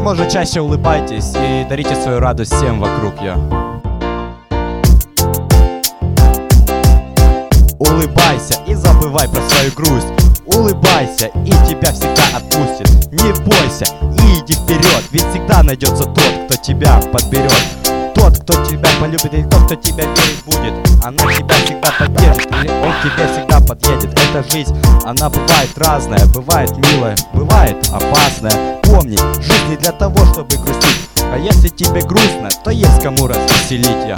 можно чаще улыбайтесь и дарите свою радость всем вокруг. Улыбайся и забывай про свою грусть. Улыбайся, и тебя всегда отпустит. Не бойся и иди вперед, ведь всегда найдется тот, кто тебя подберет. Тот, кто тебя полюбит, или тот, кто тебя верить будет. Она тебя всегда поддержит, или он к тебе всегда подъедет. Эта жизнь, она бывает разная, бывает милая, бывает опасная. Помни, жизнь не для того, чтобы грустить. А если тебе грустно, то есть кому развеселить.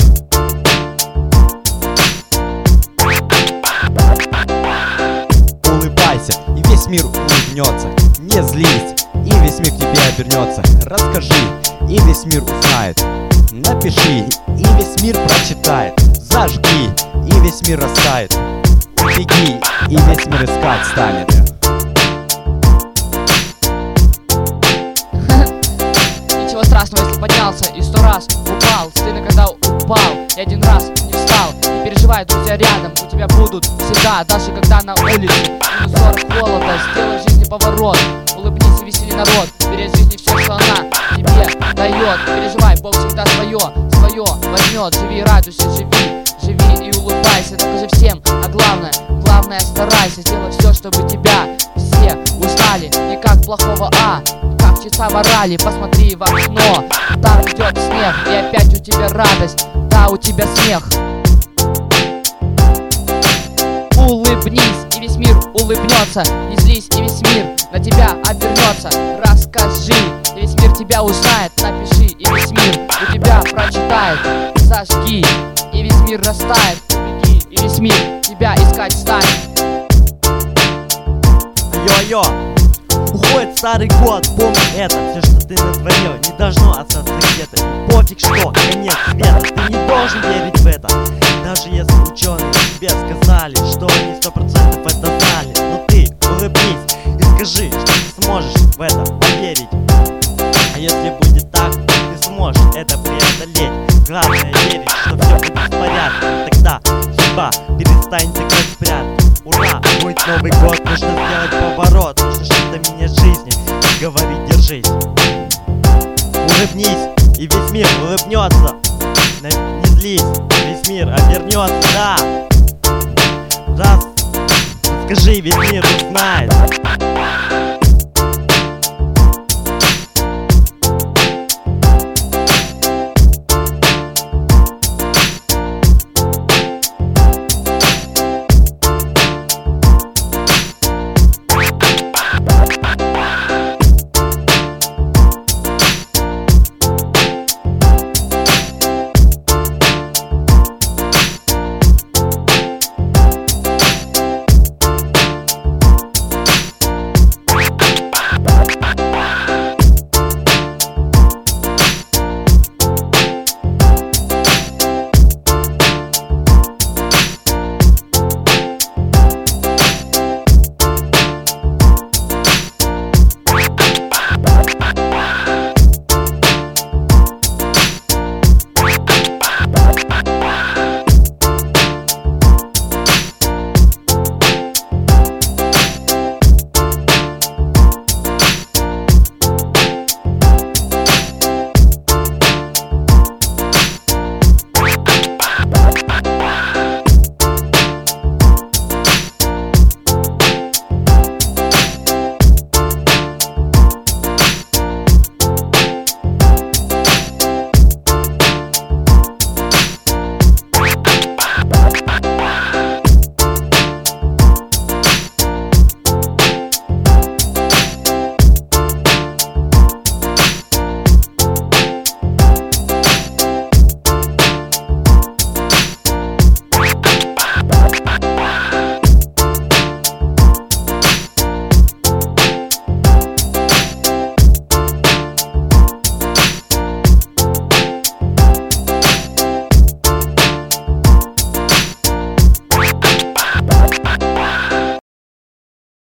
Улыбайся, и весь мир улыбнется. Не злись, и весь мир к тебе обернется. Расскажи, и весь мир узнает. Напиши, и весь мир прочитает. Зажги, и весь мир растает. Беги, и весь мир искать станет. Ничего страшного, если поднялся и 100 раз упал. Стыдно, когда упал и один раз не встал. Не переживай, друзья рядом у тебя будут всегда. Даже когда на улице минус 40 холода, сделай в жизни поворот. Улыбнись и весели народ. Бери от жизни все, что она тебе дает. Не переживай, Бог всегда свое возьмет. Живи и радуйся, живи и улыбайся. Докажи всем, а главное старайся. Сделай все, чтобы тебя все узнали. Не как плохого, как птица в орали. Посмотри в окно, там идет снег. И опять у тебя радость, да, у тебя смех. Улыбнись, и весь мир улыбнется. Не злись, и весь мир на тебя обернется. Расскажи, и весь мир тебя узнает. Напиши, и весь мир у тебя прочитает. Зажги, и весь мир растает. Беги, и весь мир тебя искать станет. Йо-йо, уходит старый год, помни это. Все, что ты натворил, не должно остаться где-то. И пофиг, что конец света, ты не должен верить в это. Даже если ученые тебе сказали, что они 100% это знали. Но ты улыбнись и скажи, что ты сможешь в это поверить. А если будет так, ты сможешь это преодолеть. Главное верить, что все будет в порядке. Тогда судьба перестанет играть в прятки. Ура, будет Новый год, нужно сделать поворот. Нужно что-то менять в жизни, говори, держись. Улыбнись, и весь мир улыбнется. Не злись, весь мир обернется, да. Раз, скажи, весь мир узнает.